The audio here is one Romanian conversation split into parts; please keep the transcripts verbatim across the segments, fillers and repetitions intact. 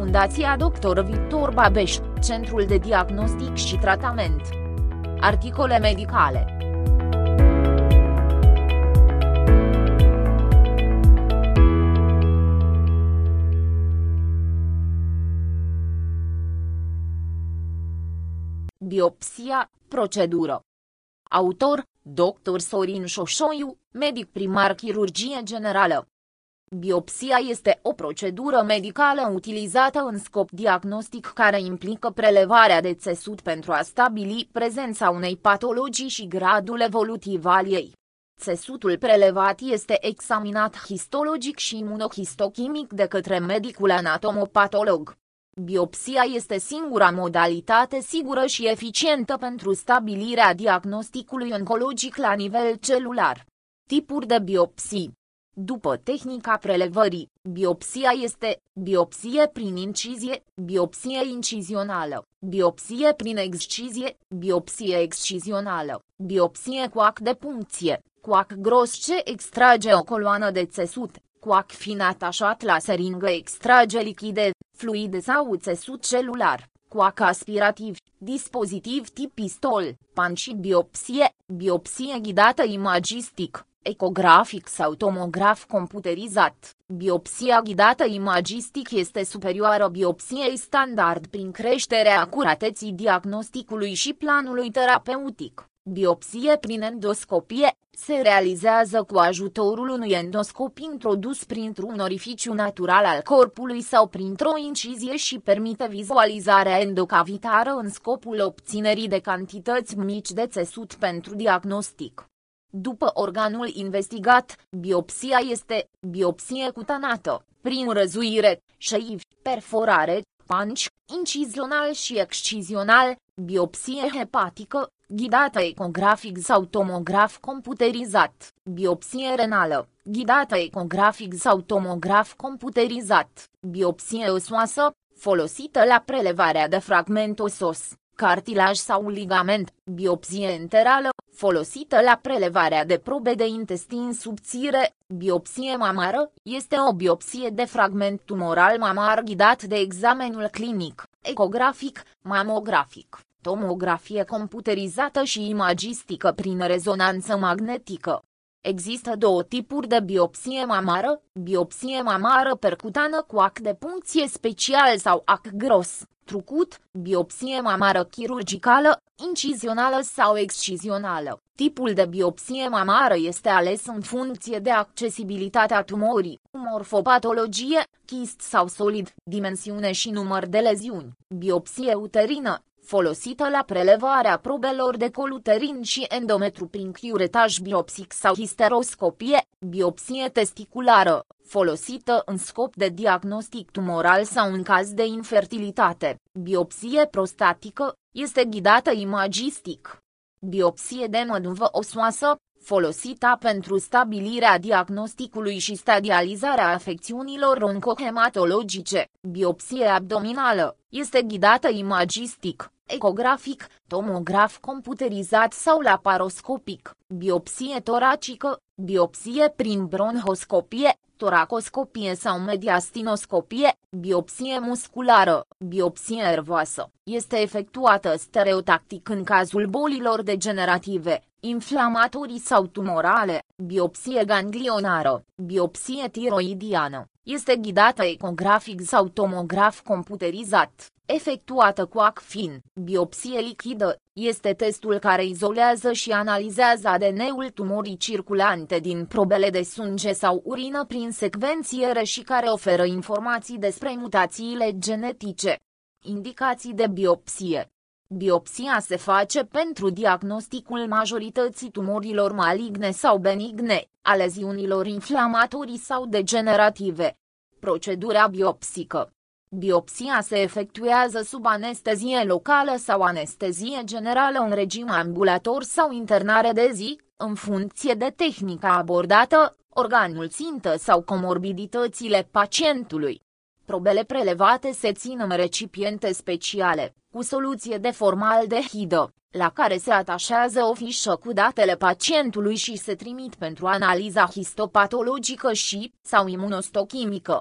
Fundația doctor Victor Babeș, Centrul de Diagnostic și Tratament. Articole medicale. Biopsia, procedură. Autor, doctor Sorin Șoșoiu, medic primar chirurgie generală. Biopsia este o procedură medicală utilizată în scop diagnostic care implică prelevarea de țesut pentru a stabili prezența unei patologii și gradul evolutiv al ei. Țesutul prelevat este examinat histologic și imunohistochimic de către medicul anatomopatolog. Biopsia este singura modalitate sigură și eficientă pentru stabilirea diagnosticului oncologic la nivel celular. Tipuri de biopsii. După tehnica prelevării, biopsia este biopsie prin incizie, biopsie incizională, biopsie prin excizie, biopsie excizională, biopsie cu ac de puncție, cu ac gros ce extrage o coloană de țesut, cu ac fin atașat la seringă extrage lichide, fluide sau țesut celular, cu ac aspirativ, dispozitiv tip pistol, pan și biopsie, biopsie ghidată imagistic, ecografic sau tomograf computerizat. Biopsia ghidată imagistic este superioară biopsiei standard prin creșterea acurateții diagnosticului și planului terapeutic. Biopsie prin endoscopie se realizează cu ajutorul unui endoscop introdus printr-un orificiu natural al corpului sau printr-o incizie și permite vizualizarea endocavitară în scopul obținerii de cantități mici de țesut pentru diagnostic. După organul investigat, biopsia este biopsie cutanată, prin răzuire, șeivi, perforare, punch, incizional și excizional, biopsie hepatică, ghidată ecografic sau tomograf computerizat, biopsie renală, ghidată ecografic sau tomograf computerizat, biopsie osoasă, folosită la prelevarea de fragment osos, cartilaj sau ligament, biopsie enterală, folosită la prelevarea de probe de intestin subțire, biopsie mamară, este o biopsie de fragment tumoral mamar ghidat de examenul clinic, ecografic, mamografic, tomografie computerizată și imagistică prin rezonanță magnetică. Există două tipuri de biopsie mamară, biopsie mamară percutană cu ac de puncție special sau ac gros, trucut, biopsie mamară chirurgicală, incizională sau excizională. Tipul de biopsie mamară este ales în funcție de accesibilitatea tumorii, morfopatologie, chist sau solid, dimensiune și număr de leziuni. Biopsie uterină, folosită la prelevarea probelor de col uterin și endometru prin curetaj biopsic sau histeroscopie, biopsie testiculară, folosită în scop de diagnostic tumoral sau în caz de infertilitate, biopsie prostatică, este ghidată imagistic. Biopsie de măduvă osoasă, folosită pentru stabilirea diagnosticului și stadializarea afecțiunilor oncohematologice, biopsie abdominală, este ghidată imagistic, ecografic, tomograf computerizat sau laparoscopic, biopsie toracică, biopsie prin bronhoscopie, toracoscopie sau mediastinoscopie, biopsie musculară, biopsie nervoasă, este efectuată stereotactic în cazul bolilor degenerative, inflamatorii sau tumorale, biopsie ganglionară, biopsie tiroidiană, este ghidată ecografic sau tomograf computerizat, efectuată cu ac fin, biopsie lichidă, este testul care izolează și analizează A D N-ul tumorii circulante din probele de sânge sau urină prin secvențiere și care oferă informații despre mutațiile genetice. Indicații de biopsie. Biopsia se face pentru diagnosticul majorității tumorilor maligne sau benigne, a leziunilor inflamatorii sau degenerative. Procedura biopsică. Biopsia se efectuează sub anestezie locală sau anestezie generală în regim ambulator sau internare de zi, în funcție de tehnica abordată, organul țintă sau comorbiditățile pacientului. Probele prelevate se țin în recipiente speciale, cu soluție de formaldehidă, la care se atașează o fișă cu datele pacientului și se trimit pentru analiza histopatologică și, sau imunostochimică.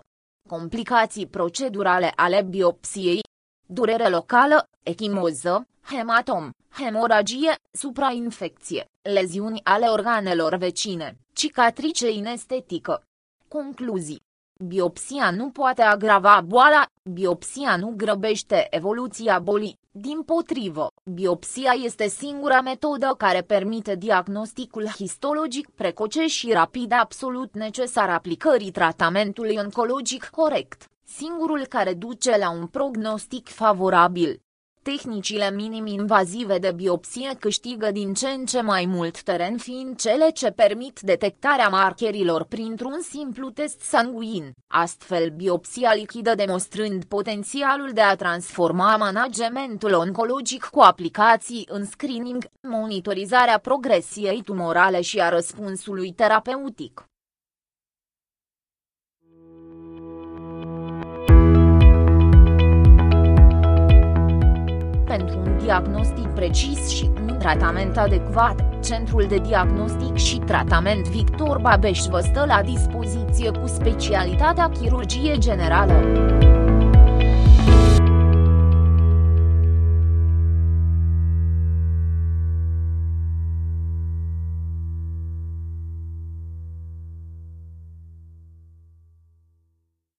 Complicații procedurale ale biopsiei: durere locală, echimoză, hematom, hemoragie, suprainfecție, leziuni ale organelor vecine, cicatrice inestetică. Concluzii: biopsia nu poate agrava boala, biopsia nu grăbește evoluția bolii, dimpotrivă, biopsia este singura metodă care permite diagnosticul histologic precoce și rapid absolut necesar aplicării tratamentului oncologic corect, singurul care duce la un prognostic favorabil. Tehnicile minim-invazive de biopsie câștigă din ce în ce mai mult teren, fiind cele ce permit detectarea markerilor printr-un simplu test sanguin, astfel biopsia lichidă demonstrând potențialul de a transforma managementul oncologic cu aplicații în screening, monitorizarea progresiei tumorale și a răspunsului terapeutic. Pentru un diagnostic precis și un tratament adecvat, Centrul de Diagnostic și Tratament Victor Babeș vă stă la dispoziție cu specialitatea chirurgie generală.